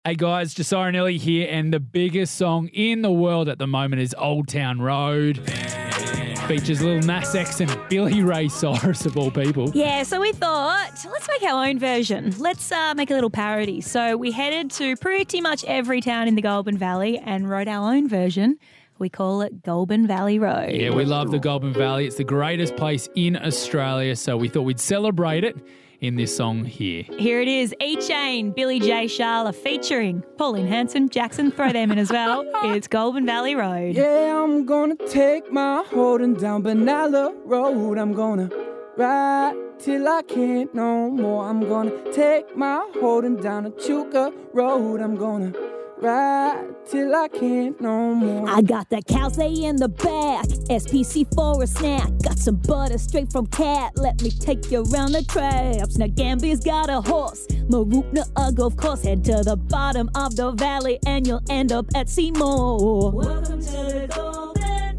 Hey guys, Josiah Nelly here, and the biggest song in the world at the moment is Old Town Road. Features Lil Nas X and Billy Ray Cyrus of all people. Yeah, so we thought, let's make our own version. Let's make a little parody. So we headed to pretty much every town in the Goulburn Valley and wrote our own version. We call it Goulburn Valley Road. Yeah, we love the Goulburn Valley. It's the greatest place in Australia, so we thought we'd celebrate it in this song here. Here it is, E-Chain, Billy J. Sharla featuring Pauline Hanson, Jackson, throw them in as well. It's Goulburn Valley Road. Yeah, I'm gonna take my holding down Benalla Road. I'm gonna ride till I can't no more. I'm gonna take my holding down Echuca Road. I'm gonna ride till I can't no more. I got that Cowsay in the back, SPC for a snack. Got some butter straight from Cat, let me take you around the traps. Now Gambia's got a horse, Marupna Ugg of course. Head to the bottom of the valley and you'll end up at Seymour. Welcome to the Goulburn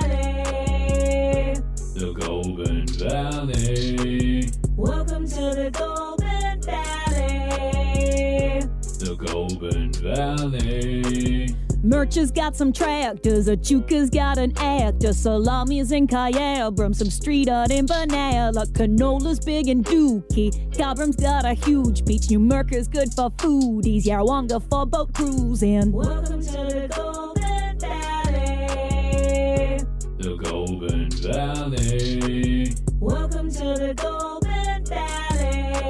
Valley. The Goulburn Valley. Welcome to the Goulburn Valley. The Goulburn Valley. Murch's got some tractors, Echuca's got an actor, Salami's in Kyabram, some street art in Benalla, Canola's big and dookie, Cobram's got a huge beach, Newmarker's good for foodies, Yarrawonga for boat cruising. Welcome to the Goulburn Valley. The Goulburn Valley. Welcome to the Goulburn Valley.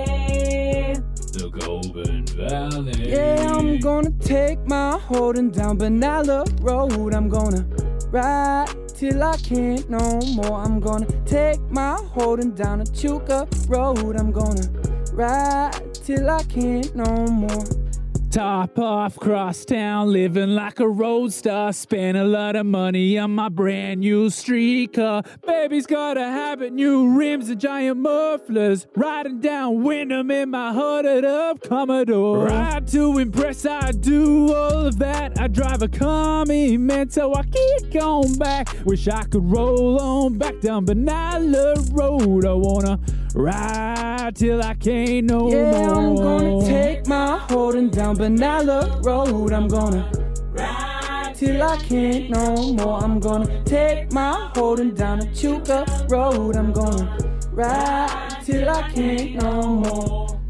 The Goulburn Valley. Yeah, I'm gonna take my holding down Benalla Road. I'm gonna ride till I can't no more. I'm gonna take my holding down Echuca Road. I'm gonna ride till I can't no more. Top off crosstown, living like a roadstar. Spent a lot of money on my brand new street car. Baby's got a habit, new rims and giant mufflers. Riding down Wyndham in my hooded up Commodore. Ride to impress, I do all of that. I drive a Comimento, I keep going back. Wish I could roll on back down Benalla Road. I wanna ride till I can't no more. Yeah, I'm gonna take my holding down Benalla Road. I'm gonna Ride till I can't no more. I'm gonna take my holding down Echuca Road. I'm gonna ride till I can't no more.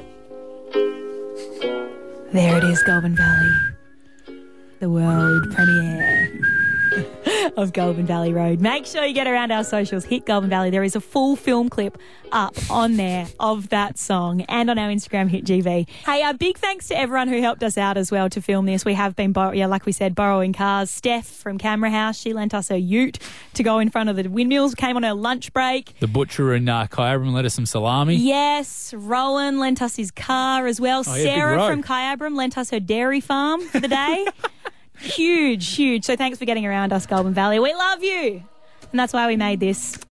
There it is, Goulburn Valley. The world premiere of Goulburn Valley Road. Make sure you get around our socials, hit Goulburn Valley. There is a full film clip up on there of that song and on our Instagram, Hit GV. Hey, a big thanks to everyone who helped us out as well to film this. We have been, like we said, borrowing cars. Steph from Camera House, she lent us her ute to go in front of the windmills, came on her lunch break. The butcher in Kyabram let us some salami. Yes, Rowan lent us his car as well. Oh, yeah, Sarah from Kyabram lent us her dairy farm for the day. Huge. So thanks for getting around us, Goulburn Valley. We love you. And that's why we made this.